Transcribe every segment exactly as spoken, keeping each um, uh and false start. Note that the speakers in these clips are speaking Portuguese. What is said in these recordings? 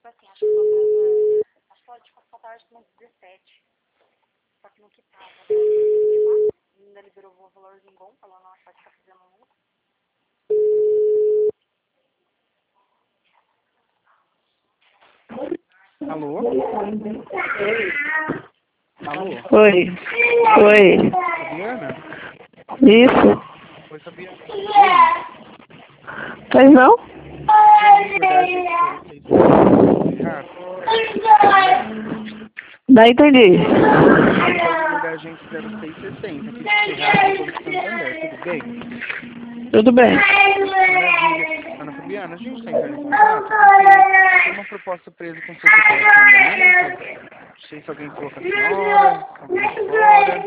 tipo assim, acho que faltava. Acho que ela tipo, faltava acho que umas dezessete. Só que não quitava. Ainda liberou o valorzinho bom, falando, ó, pode ficar fazendo muito. Alô? Alô? Oi. Oi. Fabiana? Isso. Oi, Fabiana. Oi. Pois não? Aqui é o Igor da agência zero seis Ferraz. Não entendi. Aqui é o Igor da agência zero seis sessenta, aqui de Ferraz, no Banco Santander. Tudo bem? Tudo bem. Maravilha. Ana Fabiana, a gente está entrando em contato porque tem uma proposta presa com seu C P F em andamento. Não sei se alguém falou com a senhora, alguém de fora.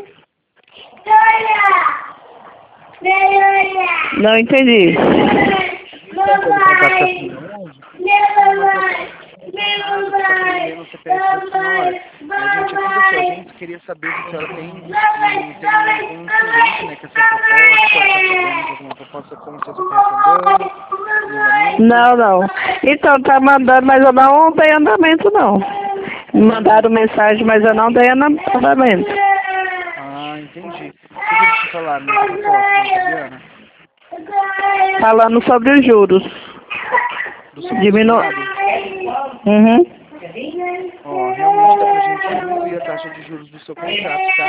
Não entendi. A gente está entrando em contato com a senhora hoje. Tem uma proposta errada que está prendendo o C P F da senhora. A gente aqui da sua agência queria saber se a senhora tem, tem conhecimento, né, que essa proposta, está sabendo de alguma proposta com o seu C P F andando, em andamento. Não, não. Então, tá mandando, mas eu não dei andamento, não. Me mandaram mensagem, mas eu não dei andamento. Ah, entendi. O que eles te falaram nessa proposta, dona Fabiana? Falando sobre os juros. Do seu Diminu... consignado? Uhum. Ó, realmente dá pra gente reduzir a taxa de juros do seu contrato, tá?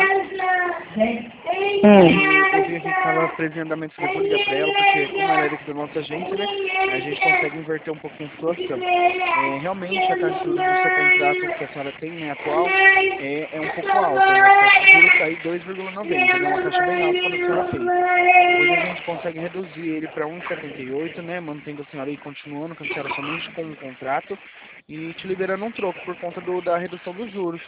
Hum. E eu vi aqui que estava preso em andamento, falei, vou ligar pra ela, porque como ela é daqui da nossa agência, né, a gente consegue inverter um pouquinho a situação. É, realmente a taxa de juros do seu contrato que a senhora tem, né, atual, é, é um pouco alta, né? A taxa de juros está aí dois vírgula noventa, né, uma taxa bem alta quando a senhora fez. Hoje a gente consegue reduzir ele para um vírgula setenta e oito, né, mantendo a senhora aí continuando com a senhora somente com o contrato e te liberando um troco por conta do, da redução dos juros.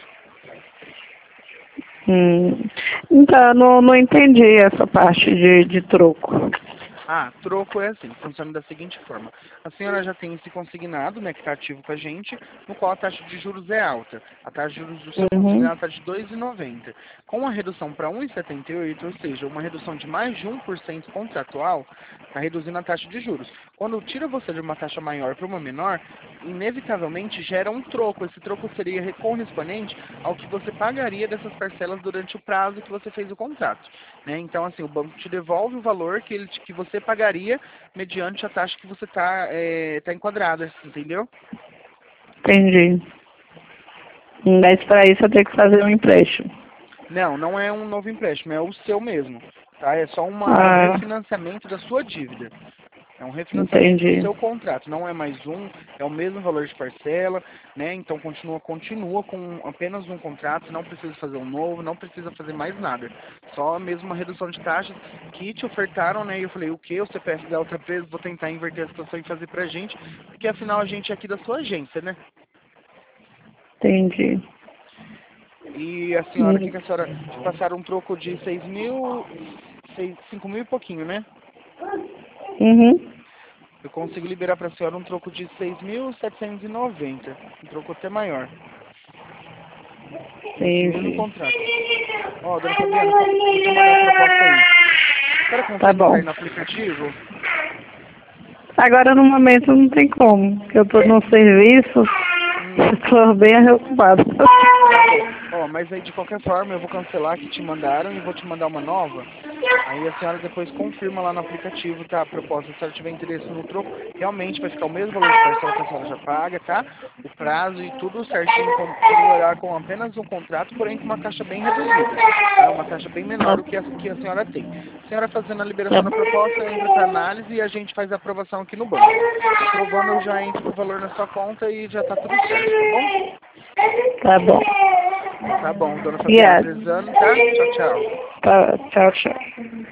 Hum. Então, não, não entendi essa parte de, de troco. Ah, troco é assim, funciona da seguinte forma. A senhora já tem esse consignado, né, que está ativo com a gente, no qual a taxa de juros é alta. A taxa de juros do seu Uhum. consignado está de dois vírgula noventa. Com a redução para um vírgula setenta e oito, ou seja, uma redução de mais de um por cento contratual, está reduzindo a taxa de juros. Quando tira você de uma taxa maior para uma menor, inevitavelmente gera um troco. Esse troco seria correspondente ao que você pagaria dessas parcelas durante o prazo que você fez o contrato, né? Então, assim, o banco te devolve o valor que, ele, que você pagaria mediante a taxa que você está é, tá enquadrada, entendeu? Entendi. Mas para isso eu tenho que fazer um empréstimo. Não, não é um novo empréstimo, é o seu mesmo, tá? É só uma, um Ah, refinanciamento da sua dívida. É um refinanciamento do entendi. seu contrato, não é mais um, é o mesmo valor de parcela, né? Então continua, continua com apenas um contrato, não precisa fazer um novo, não precisa fazer mais nada. Só mesmo uma redução de taxas que te ofertaram, né? E eu falei, o que? O C P F da outra vez, vou tentar inverter a situação e fazer pra gente, porque afinal a gente é aqui da sua agência, né? Entendi. E a senhora, o que, que a senhora, te passaram um troco de seis mil, seis, cinco mil e pouquinho, né? Uhum. Eu consigo liberar para a senhora um troco de seis mil setecentos e noventa, um troco até maior, nesse mesmo Entendi. contrato. Ó, dona Fabiana, vou te mandar a proposta aí. A senhora Tá consegue entrar bom. aí no aplicativo? Agora no momento não tem como, porque eu tô no serviço, Hum, tô bem ocupada. tá bom. Ó, mas aí de qualquer forma eu vou cancelar que te mandaram e vou te mandar uma nova. Aí a senhora depois confirma lá no aplicativo, tá? A proposta, se a senhora tiver interesse no troco, realmente vai ficar o mesmo valor de parcela que a senhora já paga, tá? O prazo e tudo certinho, continuará com apenas um contrato, porém com uma taxa bem reduzida, tá? Uma taxa bem menor do que a que a senhora tem. A senhora fazendo a liberação da proposta, entra para análise e a gente faz a aprovação aqui no banco. Aprovando, eu já entro com o valor na sua conta e já tá tudo certo, tá bom? Tá bom. Tá bom, dona Fabiana, Obrigada. precisando, tá? Tchau, tchau. Tá, tchau, tchau.